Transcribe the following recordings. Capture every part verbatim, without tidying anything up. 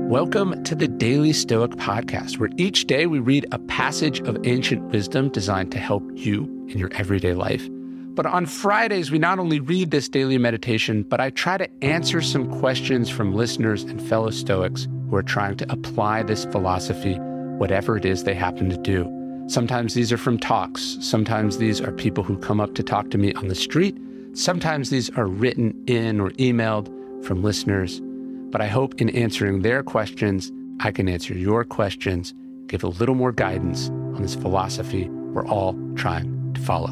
Welcome to the Daily Stoic Podcast, where each day we read a passage of ancient wisdom designed to help you in your everyday life. But on Fridays, we not only read this daily meditation, but I try to answer some questions from listeners and fellow Stoics who are trying to apply this philosophy, whatever it is they happen to do. Sometimes these are from talks. Sometimes these are people who come up to talk to me on the street. Sometimes these are written in or emailed from listeners. But I hope in answering their questions, I can answer your questions, give a little more guidance on this philosophy we're all trying to follow.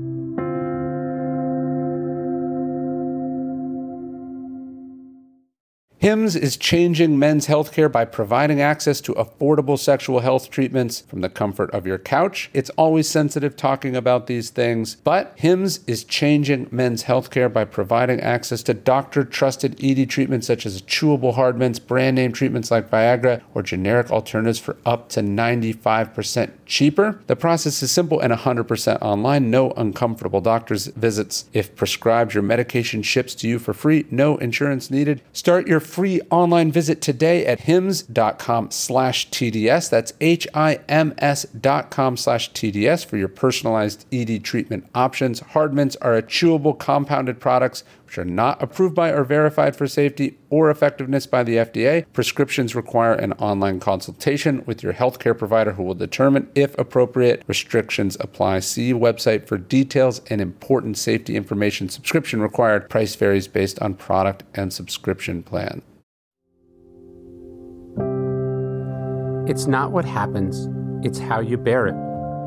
Hims is changing men's healthcare by providing access to affordable sexual health treatments from the comfort of your couch. It's always sensitive talking about these things, but Hims is changing men's healthcare by providing access to doctor-trusted E D treatments such as chewable hard mints, brand name treatments like Viagra, or generic alternatives for up to ninety-five percent cheaper. The process is simple and one hundred percent online. No uncomfortable doctor's visits. If prescribed, your medication ships to you for free. No insurance needed. Start your free online visit today at hims.com slash TDS. That's H-I-M-S dot com slash TDS for your personalized E D treatment options. Hard mints are a chewable compounded products which are not approved by or verified for safety or effectiveness by the F D A. Prescriptions require an online consultation with your healthcare provider who will determine if appropriate. Restrictions apply. See website for details and important safety information. Subscription required. Price varies based on product and subscription plan. It's not what happens, it's how you bear it.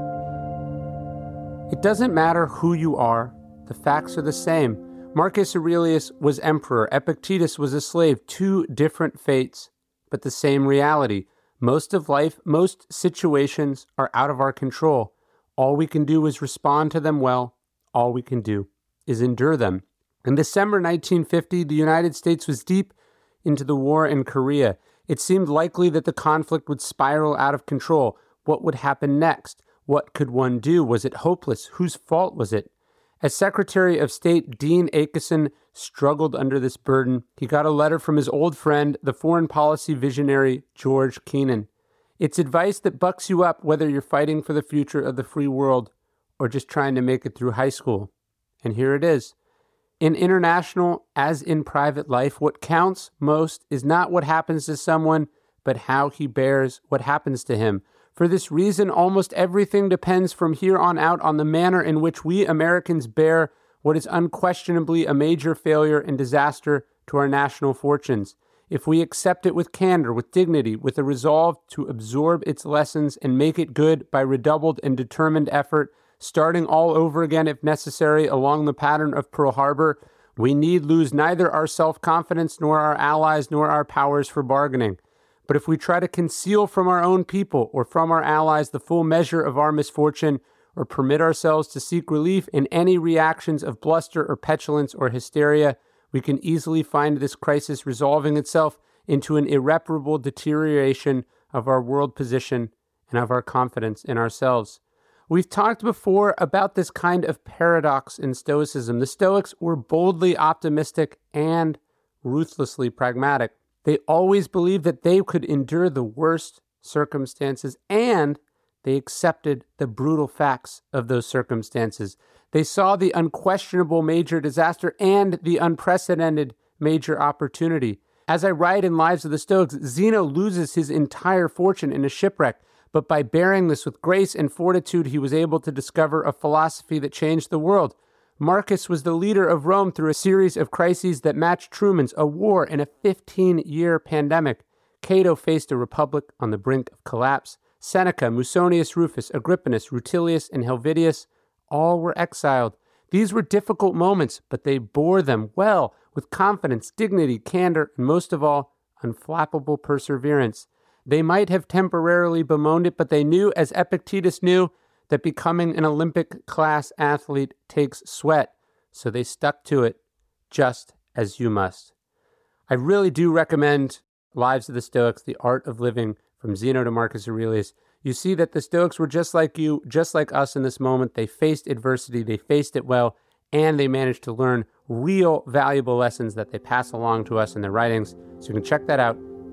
It doesn't matter who you are, the facts are the same. Marcus Aurelius was emperor, Epictetus was a slave, two different fates, but the same reality. Most of life, most situations are out of our control. All we can do is respond to them well. All we can do is endure them. In December nineteen fifty, the United States was deep into the war in Korea. It seemed likely that the conflict would spiral out of control. What would happen next? What could one do? Was it hopeless? Whose fault was it? As Secretary of State, Dean Acheson struggled under this burden. He got a letter from his old friend, the foreign policy visionary George Kennan. It's advice that bucks you up whether you're fighting for the future of the free world or just trying to make it through high school. And here it is. In international, as in private life, what counts most is not what happens to someone, but how he bears what happens to him. For this reason, almost everything depends from here on out on the manner in which we Americans bear what is unquestionably a major failure and disaster to our national fortunes. If we accept it with candor, with dignity, with a resolve to absorb its lessons and make it good by redoubled and determined effort, starting all over again if necessary along the pattern of Pearl Harbor, we need lose neither our self-confidence nor our allies nor our powers for bargaining. But if we try to conceal from our own people or from our allies the full measure of our misfortune, or permit ourselves to seek relief in any reactions of bluster or petulance or hysteria, we can easily find this crisis resolving itself into an irreparable deterioration of our world position and of our confidence in ourselves. We've talked before about this kind of paradox in Stoicism. The Stoics were boldly optimistic and ruthlessly pragmatic. They always believed that they could endure the worst circumstances, and they accepted the brutal facts of those circumstances. They saw the unquestionable major disaster and the unprecedented major opportunity. As I write in Lives of the Stoics, Zeno loses his entire fortune in a shipwreck. But by bearing this with grace and fortitude, he was able to discover a philosophy that changed the world. Marcus was the leader of Rome through a series of crises that matched Truman's, a war and a fifteen-year pandemic. Cato faced a republic on the brink of collapse. Seneca, Musonius Rufus, Agrippinus, Rutilius, and Helvidius, all were exiled. These were difficult moments, but they bore them well, with confidence, dignity, candor, and most of all, unflappable perseverance. They might have temporarily bemoaned it, but they knew, as Epictetus knew, that becoming an Olympic-class athlete takes sweat, so they stuck to it, just as you must. I really do recommend Lives of the Stoics, The Art of Living, from Zeno to Marcus Aurelius. You see that the Stoics were just like you, just like us in this moment. They faced adversity, they faced it well, and they managed to learn real valuable lessons that they pass along to us in their writings. So you can check that out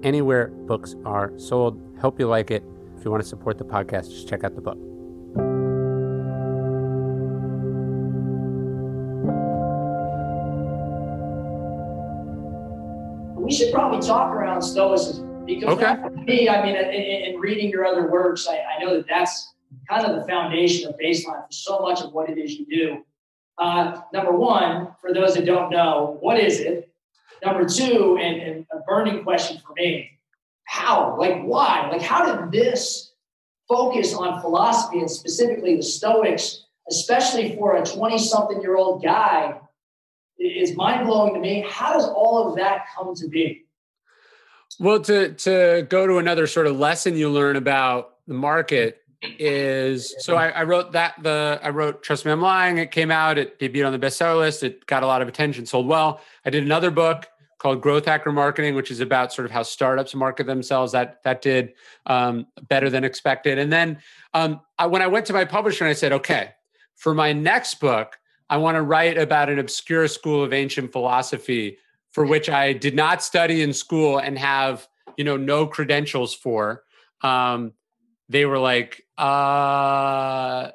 anywhere books are sold. Hope you like it. If you want to support the podcast, just check out the book. We should probably talk around Stoicism because okay. for me, I mean, in, in reading your other works, I, I know that that's kind of the foundation of baseline for so much of what it is you do. Uh, number one, for those that don't know, what is it? Number two, and, and a burning question for me, how? Like, why? Like, how did this focus on philosophy and specifically the Stoics, especially for a twenty-something-year-old guy, is mind-blowing to me. How does all of that come to be? Well, to to go to another sort of lesson you learn about the market is, so I, I wrote that, the I wrote Trust Me, I'm Lying. It came out, it debuted on the bestseller list. It got a lot of attention, sold well. I did another book called Growth Hacker Marketing, which is about sort of how startups market themselves. That that did um, better than expected. And then um, I, when I went to my publisher and I said, okay, for my next book, I want to write about an obscure school of ancient philosophy for which I did not study in school and have, you know, no credentials for. Um, they were like, uh,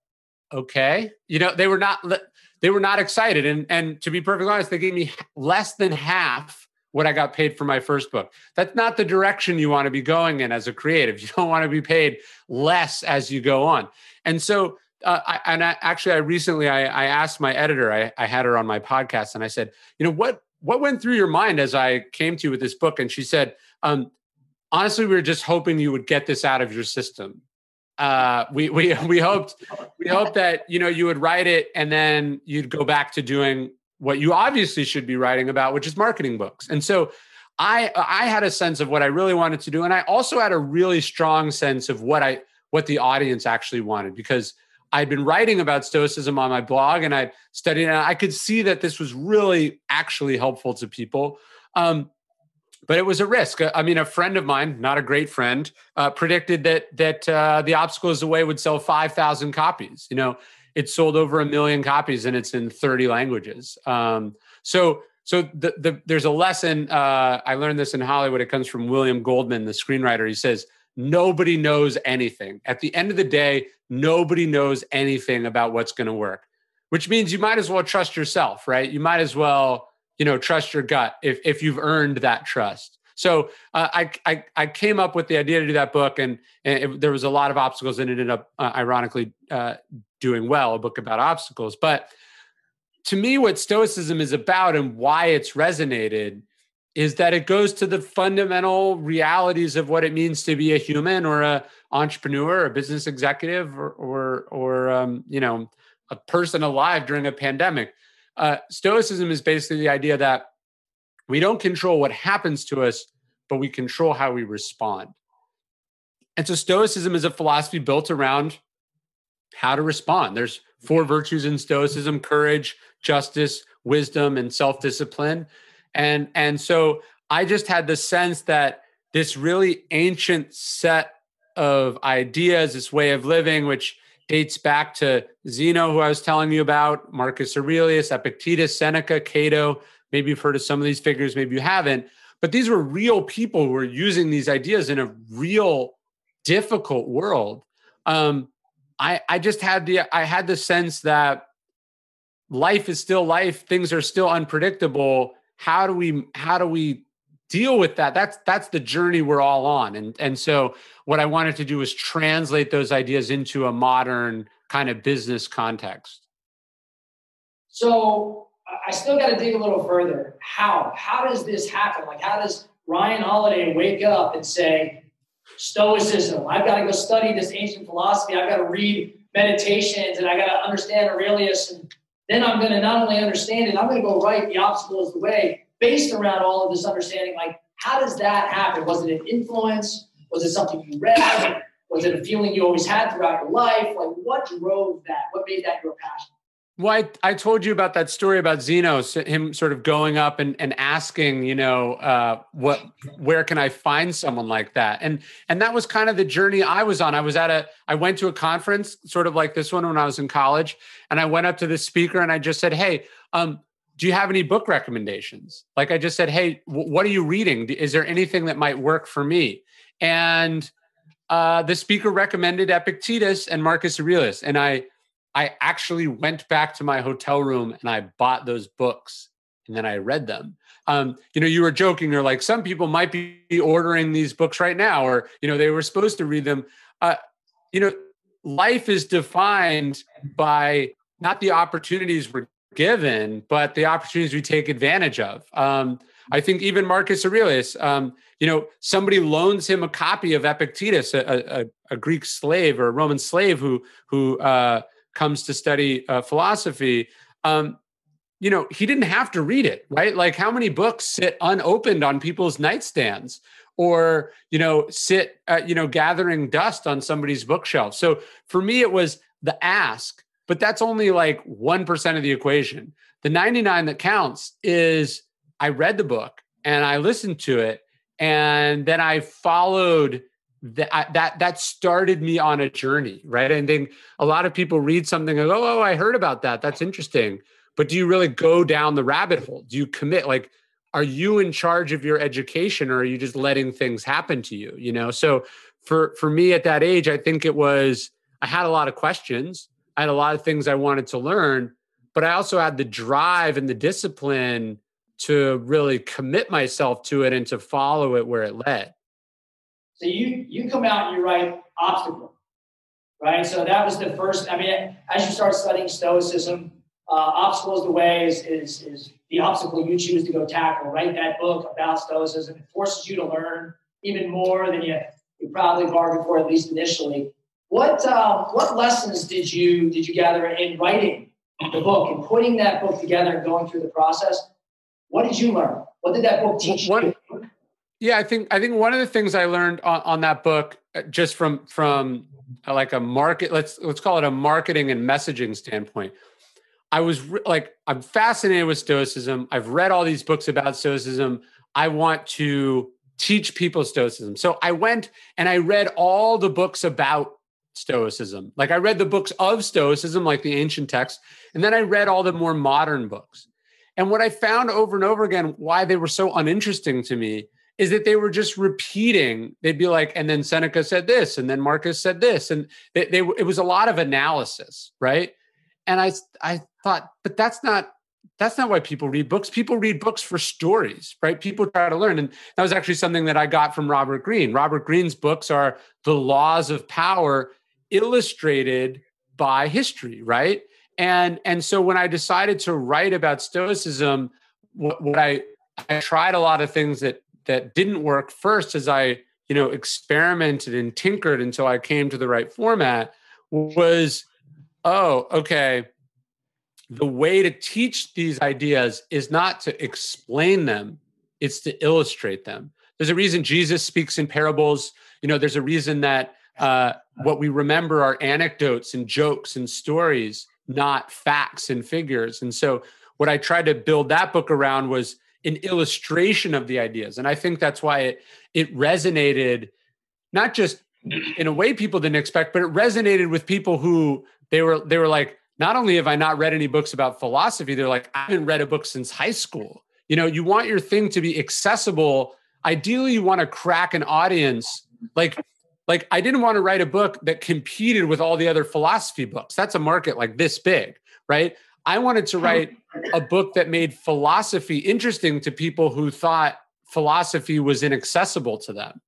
okay. You know, they were not, they were not excited. And, and to be perfectly honest, they gave me less than half what I got paid for my first book. That's not the direction you want to be going in as a creative. You don't want to be paid less as you go on. And so, Uh, I, and I, actually, I recently I, I asked my editor. I, I had her on my podcast, and I said, "You know what? What went through your mind as I came to you with this book?" And she said, um, "Honestly, we were just hoping you would get this out of your system. Uh, we we we hoped we hoped that you know you would write it, and then you'd go back to doing what you obviously should be writing about, which is marketing books." And so, I I had a sense of what I really wanted to do, and I also had a really strong sense of what I what the audience actually wanted, because I'd been writing about Stoicism on my blog and I'd studied it. And I could see that this was really actually helpful to people. Um, but it was a risk. I mean, a friend of mine, not a great friend, uh, predicted that that uh, The Obstacle Is the Way would sell five thousand copies. You know, it sold over a million copies and it's in thirty languages. Um, so so the, the, there's a lesson. Uh, I learned this in Hollywood. It comes from William Goldman, the screenwriter. He says, nobody knows anything. At the end of the day, nobody knows anything about what's going to work, which means you might as well trust yourself, right? You might as well, you know, trust your gut if if you've earned that trust. So uh, I, I I came up with the idea to do that book, and, and it, there was a lot of obstacles, and it ended up uh, ironically uh, doing well, a book about obstacles. But to me, what Stoicism is about and why it's resonated is that it goes to the fundamental realities of what it means to be a human or a entrepreneur, a business executive, or or, or um, you know, a person alive during a pandemic. Uh, Stoicism is basically the idea that we don't control what happens to us, but we control how we respond. And so Stoicism is a philosophy built around how to respond. There's four virtues in Stoicism: courage, justice, wisdom, and self-discipline. And, and so I just had the sense that this really ancient set of ideas, this way of living, which dates back to Zeno, who I was telling you about, Marcus Aurelius, Epictetus, Seneca, Cato. Maybe you've heard of some of these figures, maybe you haven't. But these were real people who were using these ideas in a real difficult world. Um, I, I just had the I had the sense that life is still life. Things are still unpredictable. How do we how do we deal with that? That's that's the journey we're all on. And and so what I wanted to do was translate those ideas into a modern kind of business context. So I still got to dig a little further. How? How does this happen? Like, how does Ryan Holiday wake up and say, Stoicism, I've got to go study this ancient philosophy. I've got to read Meditations and I got to understand Aurelius, and then I'm going to not only understand it, I'm going to go write The Obstacle Is the Way based around all of this understanding. Like, how does that happen? Was it an influence? Was it something you read? Was it a feeling you always had throughout your life? Like, what drove that? What made that your passion? Well, I, I told you about that story about Zeno, him sort of going up and, and asking, you know, uh, what, where can I find someone like that? And, and that was kind of the journey I was on. I was at a, I went to a conference sort of like this one when I was in college, and I went up to the speaker and I just said, hey, um, do you have any book recommendations? Like I just said, hey, w- what are you reading? Is there anything that might work for me? And uh, the speaker recommended Epictetus and Marcus Aurelius. And I, I actually went back to my hotel room and I bought those books and then I read them. Um, you know, you were joking, you're like, some people might be ordering these books right now, or, you know, they were supposed to read them. Uh, you know, life is defined by not the opportunities we're given, but the opportunities we take advantage of. Um, I think even Marcus Aurelius, um, you know, somebody loans him a copy of Epictetus, a, a, a Greek slave or a Roman slave who, who uh, comes to study uh, philosophy. Um, you know, he didn't have to read it, right? Like how many books sit unopened on people's nightstands or, you know, sit, uh, you know, gathering dust on somebody's bookshelf. So for me, it was the ask, but that's only like one percent of the equation. The ninety-nine that counts is I read the book and I listened to it. And then I followed that, that, that started me on a journey, right? And then a lot of people read something and go, oh, I heard about that. That's interesting. But do you really go down the rabbit hole? Do you commit? Like, are you in charge of your education or are you just letting things happen to you? You know, so for, for me at that age, I think it was, I had a lot of questions. I had a lot of things I wanted to learn, but I also had the drive and the discipline to really commit myself to it and to follow it where it led. So you, you come out and you write obstacle, right? So that was the first, I mean, as you start studying Stoicism, Uh, obstacle is the way is, is, is the obstacle you choose to go tackle. Write that book about Stoicism. It forces you to learn even more than you, you probably bargained for, at least initially. What uh, what lessons did you did you gather in writing the book and putting that book together and going through the process? What did you learn? What did that book teach what, you? Yeah, I think I think one of the things I learned on, on that book, just from from like a market, let's let's call it a marketing and messaging standpoint. I was re- like, I'm fascinated with Stoicism. I've read all these books about Stoicism. I want to teach people Stoicism. So I went and I read all the books about Stoicism. Like I read the books of Stoicism, like the ancient texts, and then I read all the more modern books. And what I found over and over again, why they were so uninteresting to me, is that they were just repeating. They'd be like, and then Seneca said this, and then Marcus said this. And they, they it was a lot of analysis, right? And I, I thought, but that's not, that's not why people read books. People read books for stories, right? People try to learn. And that was actually something that I got from Robert Greene. Robert Greene's books are the laws of power illustrated by history, right? And, and so when I decided to write about Stoicism, what, what I, I tried a lot of things that, that didn't work first as I, you know, experimented and tinkered until I came to the right format was, oh, okay, the way to teach these ideas is not to explain them, it's to illustrate them. There's a reason Jesus speaks in parables. You know, there's a reason that uh, what we remember are anecdotes and jokes and stories, not facts and figures. And so what I tried to build that book around was an illustration of the ideas. And I think that's why it, it resonated, not just in a way people didn't expect, but it resonated with people who They were they were like, not only have I not read any books about philosophy, they're like, I haven't read a book since high school. You know, you want your thing to be accessible. Ideally, you want to crack an audience. Like, like I didn't want to write a book that competed with all the other philosophy books. That's a market like this big, right? I wanted to write a book that made philosophy interesting to people who thought philosophy was inaccessible to them.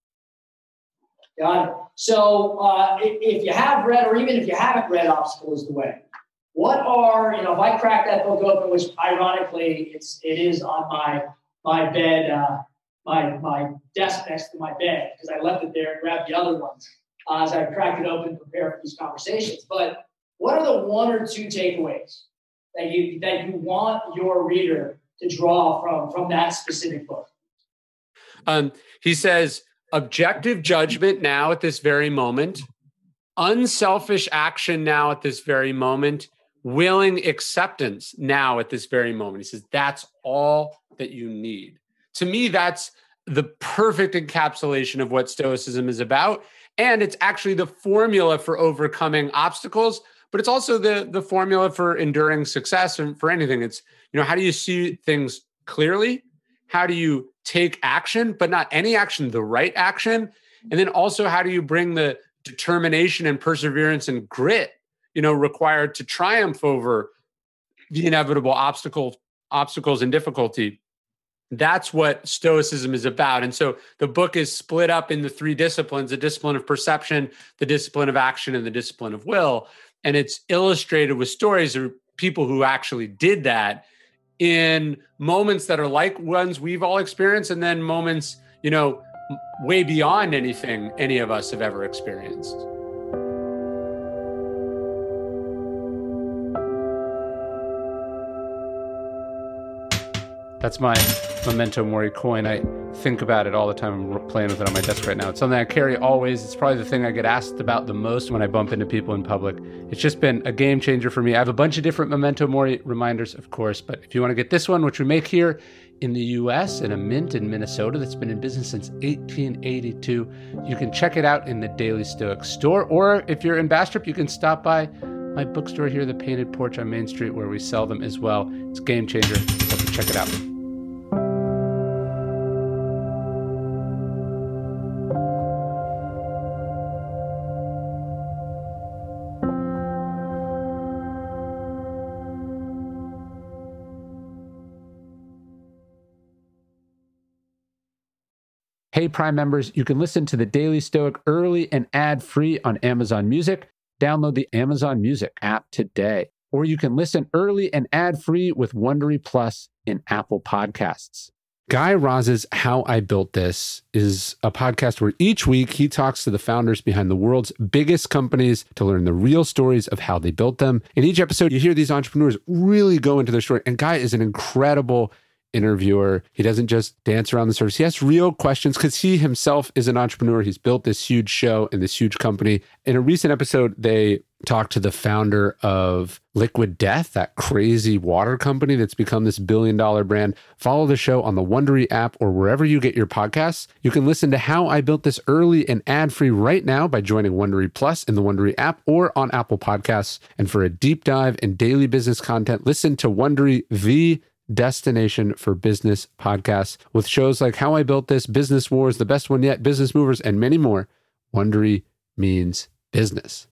Got it. So uh, if you have read, or even if you haven't read Obstacle is the Way, what are, you know, if I crack that book open, which ironically it's, it is on my, my bed, uh, my, my desk next to my bed, because I left it there and grabbed the other ones uh, as I cracked it open and prepared for these conversations. But what are the one or two takeaways that you, that you want your reader to draw from, from that specific book? Um, he says, objective judgment now at this very moment, unselfish action now at this very moment, willing acceptance now at this very moment. He says, that's all that you need. To me, that's the perfect encapsulation of what Stoicism is about. And it's actually the formula for overcoming obstacles, but it's also the the formula for enduring success and for anything. It's, you know, how do you see things clearly? How do you take action, but not any action, the right action? And then also, how do you bring the determination and perseverance and grit, you know, required to triumph over the inevitable obstacles, obstacles and difficulty? That's what Stoicism is about. And so the book is split up into three disciplines: the discipline of perception, the discipline of action, and the discipline of will. And it's illustrated with stories of people who actually did that in moments that are like ones we've all experienced, and then moments, you know, way beyond anything any of us have ever experienced. That's my Memento Mori coin. I think about it all the time. I'm playing with it on my desk right now. It's something I carry always. It's probably the thing I get asked about the most when I bump into people in public. It's just been a game changer for me. I have a bunch of different Memento Mori reminders, of course, but if you want to get this one, which we make here in the U S in a mint in Minnesota that's been in business since eighteen eighty-two, you can check it out in the Daily Stoic store. Or if you're in Bastrop, you can stop by my bookstore here, The Painted Porch on Main Street, where we sell them as well. It's a game changer. So check it out. Hey, Prime members, you can listen to The Daily Stoic early and ad-free on Amazon Music. Download the Amazon Music app today. Or you can listen early and ad-free with Wondery Plus in Apple Podcasts. Guy Raz's How I Built This is a podcast where each week he talks to the founders behind the world's biggest companies to learn the real stories of how they built them. In each episode, you hear these entrepreneurs really go into their story. And Guy is an incredible interviewer. He doesn't just dance around the surface. He asks real questions because he himself is an entrepreneur. He's built this huge show and this huge company. In a recent episode, they talked to the founder of Liquid Death, that crazy water company that's become this billion dollar brand. Follow the show on the Wondery app or wherever you get your podcasts. You can listen to How I Built This early and ad-free right now by joining Wondery Plus in the Wondery app or on Apple Podcasts. And for a deep dive in daily business content, listen to Wondery, the destination for business podcasts, with shows like How I Built This, Business Wars, The Best One Yet, Business Movers, and many more. Wondery means business.